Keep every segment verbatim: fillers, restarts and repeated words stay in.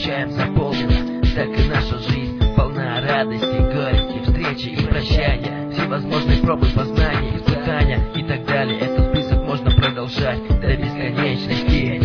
встречаем заполнена. Так и наша жизнь полна радости, горести, встречи и прощания, всевозможные пробы, познания, испытания и так далее. Этот список можно продолжать до бесконечности.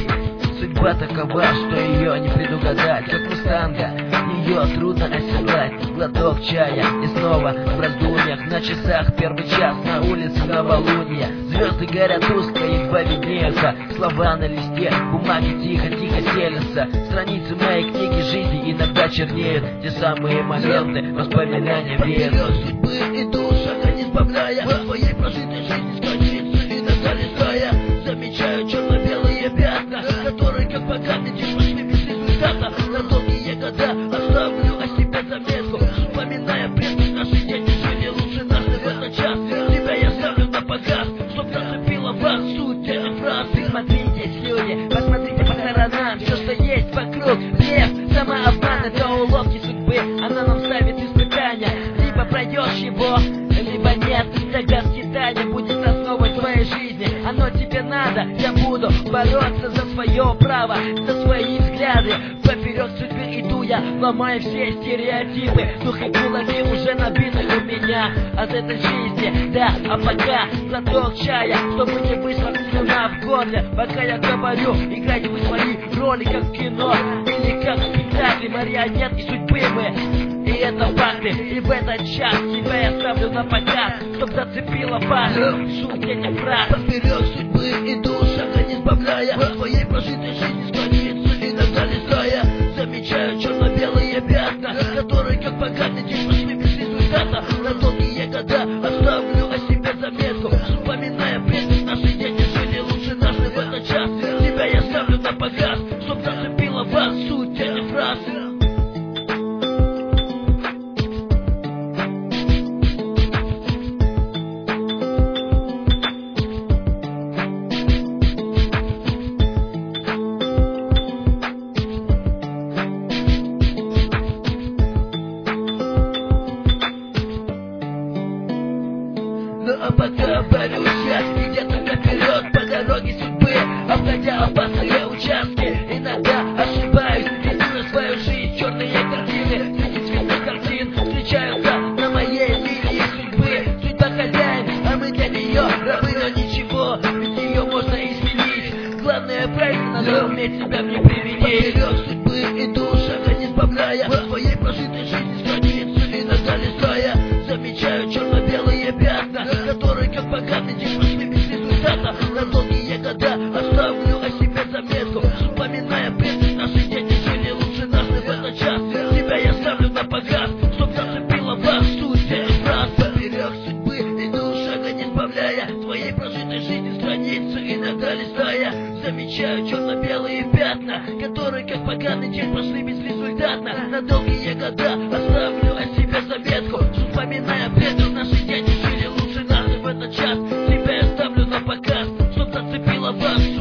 Судьба такова, что ее не предугадать, как мустанга, ее трудно оседлать. Глоток чая и снова в раздумьях. На часах первый час, на улице новолуние. Звезды горят тускло, едва виднеются слова на листе бумаги, тихо-тихо селятся. Страницы моей книги жизни иногда чернеют. Те самые моменты, воспоминания веют. Судьбы иду, шага не сбавляя, в своей прожитой жизни страницы иногда листая. Замечаю черно-белые пятна, которые как памятник прошли без результата. На долгие года оставлю о себе заметку, вспоминая предков, наши дети жили лучше нас в этот час. Тебя я ставлю на показ, чтоб зацепила вас суть этой фразы. Смотрите, люди, посмотрите по сторонам. Все, что есть вокруг, блеф, самообман, это уловки судьбы. Она нам ставит испытания. Либо пройдешь его, либо нет. Тогда скитание будет основой твоей жизни. Оно тебе надо, я буду бороться за свое право, за свои взгляды. Поперек судьбы иду я, ломаю все стереотипы. Дух и кулаки уже набиты у меня от этой жизни, да, а пока глоток чая, чтобы не вышла слюна в горле. Пока я говорю, играйте вы свои роли, как в кино или как в спектакле марионетки судьбы мы. И это факты, и в этот час тебя я ставлю на показ, чтоб зацепила вас суть этих фраз. Поперек судьбы иду, шага не сбавляя, в своей прожитой жизни страницы иногда листая. Замечаю черно-белые пятна, которые как памятник прошли без результата. На долгие года оставлю о себе заметку, вспоминая предков, наши дети жили лучше нас в этот час. Тебя я ставлю на показ, чтоб зацепила вас суть этих фраз. Ну а пока борюсь я где-то наперед по дороге судьбы, обходя опасные участки. Иногда ошибаюсь, рисую свою жизнь, черные картины среди цветных картин встречаются на моей линии судьбы. Судьба хозяин, а мы для нее рабы, но ничего, ведь ее можно изменить. Главное правильно, надо уметь себя в ней применить. Поперек судьбы иду, шага не сбавляя, в своей прожитой жизни страницы иногда листая. Замечаю черно-белые пятна, которые как памятник прошли без результата. На долгие года оставлю о себе заметку, вспоминая предков, наши дети жили лучше нас в этот час. Тебя я ставлю на показ, чтоб зацепила вас суть этих фраз. Поперек судьбы иду, шага не сбавляя, в своей прожитой жизни страницы иногда листая. Замечаю черно-белые пятна, которые как памятник прошли безрезультатно. На долгие года оставлю о себе заметку, вспоминая предков, наши дети жили лучше нас в этот час. Тебя я ставлю на показ, чтоб зацепила вас